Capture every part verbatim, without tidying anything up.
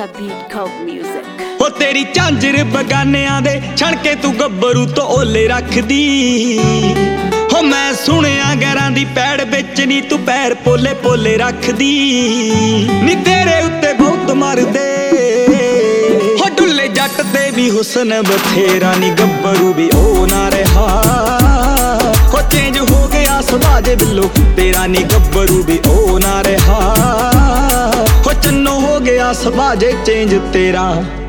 a beat called music। हो तेरी झांजर बगानियां दे छण के तू गब्बरू तो ओले रखदी। हो मैं सुनिया गैरां दी पैड़ बिच नी तू पैर पोले पोले रखदी। नी तेरे उत्ते बहुत मरदे हो डुल्ले जट ते भी हुस्न बथेरा। नी गब्बरू भी ओ ना रहा हो चेंज हो गया समाज बिल्लो तेरा। नी गब्बरू भी ओ ना रहा हो चन्नो हो गया समाज चेंज तेरा।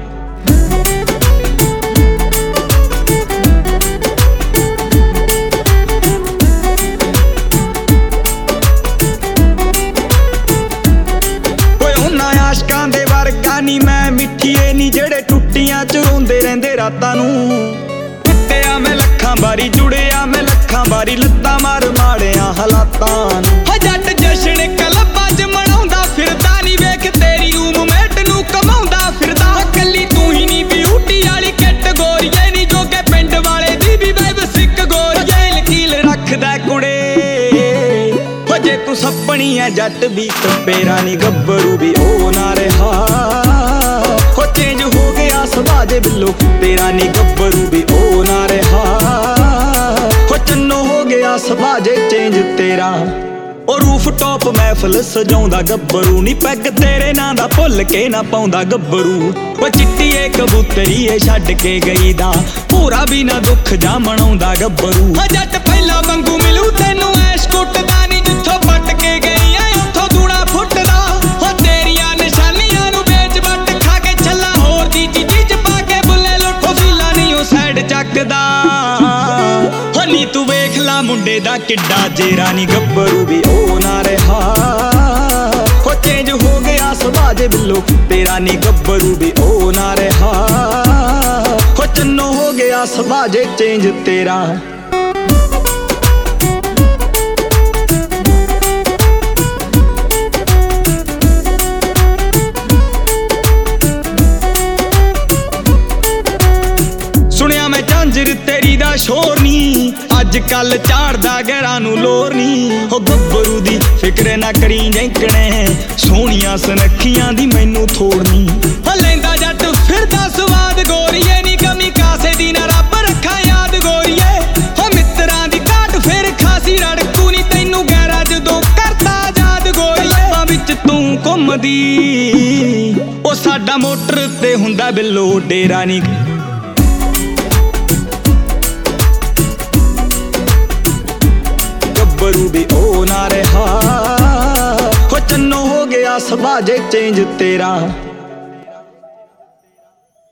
आशकां दे वर्गा नी मैं मिठीए नी जेड़े टुट्टियां च रोंदे रहिंदे रातां नूं। टुट्टिया मैं लखां बारी जुड़िया मैं लखां बारी लत्तां मार माड़िया हालातां नूं। हो जट जश्न कलब्बां च मनाउंदा फिरदा नी वेख तेरी रूममेट नूं कमाउंदा फिरदा। कल्ली तू ही नी ब्यूटी वाली कैटेगोरी नी जो के पिंड वाले दी भी वाइब सिक गोरी। लकील रखदा कुड़े हो जे तू सपनी है जट भी तपेरा। नी गब्बरू भी ओ ना रहा हो चेंज हो गया समाज बिल्लो तेरा। नी गब्बरू भी ओ ना रहा हो चन्नो हो गया समाज चेंज तेरा। ओ रूफ टॉप महफिल सजाउंदा गब्बरू नी पैग तेरे नां दा भुल के ना पाउंदा गब्बरू। ओ चिट्टीए कबूतरी ए छड्ड के गई दा पूरा भी ना दुख जा मनाउंदा गब्बरू। हो जट पहिला वांगू मिलू तैनू ऐश कुटदा नी जिथों पट के गई ऐ उत्थों दूड़ा फुटदा। हो तेरियां निशानियां नू बेच बट खा के छल्ला होर दी चीज़ी च पा के बुल्ले लुट फीला नी ओ साइड चकदा। हो नी तू वेख ला मुंडे दा किड्डा जेरा। नी गब्बरू भी ओ ना रहा हो चेंज हो गया समाज बिल्लो तेरा। नी गब्बरू भी ओ ना रहा हो चन्नो हो गया समाज चेंज तेरा। सुनिया मैं झांजर तेरी दा शोर नी अज कल झाड़दा गैरां नू लोर नी। हो गब्बरू दी फिक्र ना करी जैंकणे सोहणियां सनखियां दी मैनू थोड़नी। हो लैंदा जट फिरदा स्वाद गोरीए नी कमी कासे दी ना रब रखा याद गोरीए। हो मित्रां दी घाट फिर खासी रड़कू नी तैनू गैरा जदों करदा आजाद गोरीए। लब्बां विच तू घुमदी ओ साडा मोटर ते हुंदा बिल्लो डेरा। नी गब्बरू भी ओ ना रहा हो चन्नो हो गया समाज चेंज तेरा।